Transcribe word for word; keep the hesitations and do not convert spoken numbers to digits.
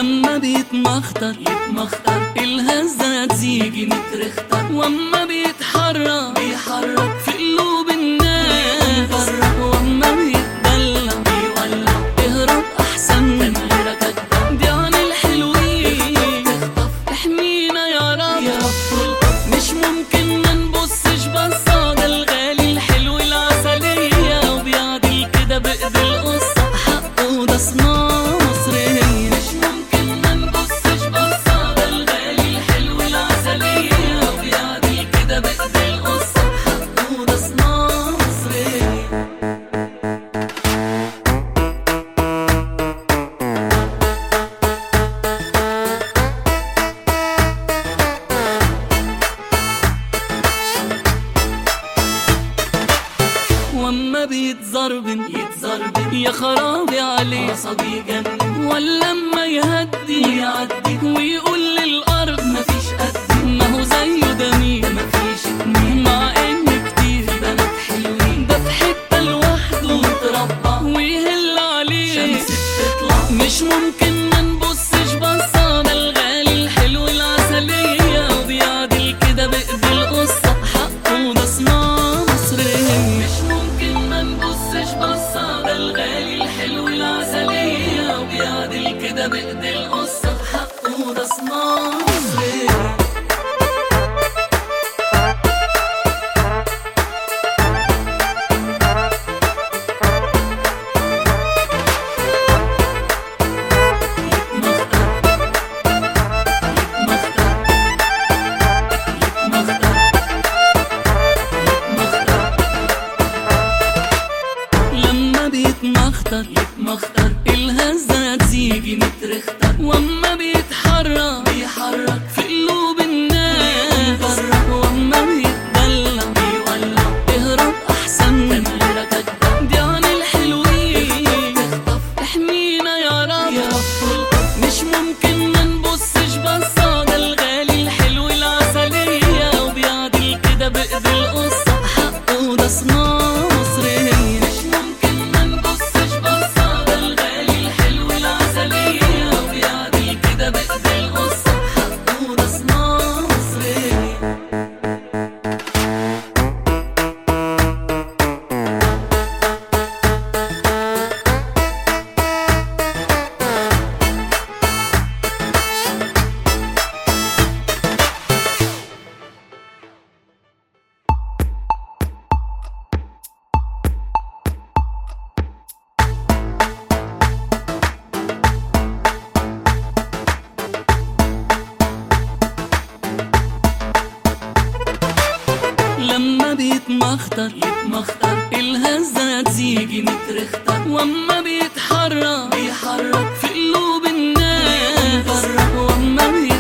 واما بيتمخطر يتمخطر الهزة تزيجي مترختر، واما بيتحرك بيحرك في قلوب الناس، واما بيتدلع بيولع اهرب احسن من غيرك اكبر، دي عن الحلوين تخطف احمينا يا رب يا رب. مش ممكن ما نبصش بصة، ده الغالي الحلو العسلية وبيعدل كده بإيد القصة حقه، ده صناعة مصرية. مش ممكن ما نبصش بصة، ده الغالي الحلو العسلية وبيعدل كده بإيد القصة حقه، ده صناعة مصرية. واما بيتزربن يتزربن يا خرابي عليه عصبي يجنن، ولا اما يهدي ويعدي ويقول للارض مفيش قدي، ما هو زيه ده مين مفيش اتنين، مع ان كتير في بنات حلوين، ده في حته لوحده متربع ويهل عليه شمس بتطلع. مش ممكن ما نبصش بصه، ده الغالي الحلو العسليه وبيعدل كده بايد القصه حقه، ده صناعه مصريه. مش ممكن ما نبصش بصة، ده الغالي الحلو العسلية وبيعدل كده بإيد القصة حقه، ده صناعة مصرية. يتمخطر يتمخطر الهزة تزيجي مترختر، واما بيتحرك بيحرك في قلوب الناس، واما بيتدلع بيولع اهرب احسن من غيرك اكبر، دي عن الحلوين تخطف احمينا يا رب يا رب. مش ممكن ما نبصش بصة، ده الغالي الحلو العسلية وبيعدل كده بإيد القصة حقه، ده صناعة مصرية. مش ممكن ما نبصش بصة، ده الغالي الحلو العسلية وبيعدل كده بإيد القصة حقه، ده صناعة مصرية. لما بيتمخطر يتمخطر الهزة تزيجي مترختر، واما بيتحرك بيحرك في قلوب الناس، واما بيتدلع